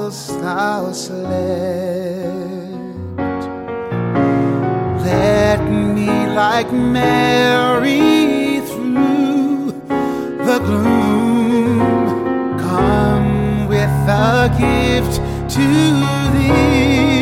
whilst thou slept. Let me, like Mary, through the gloom come with a gift to thee.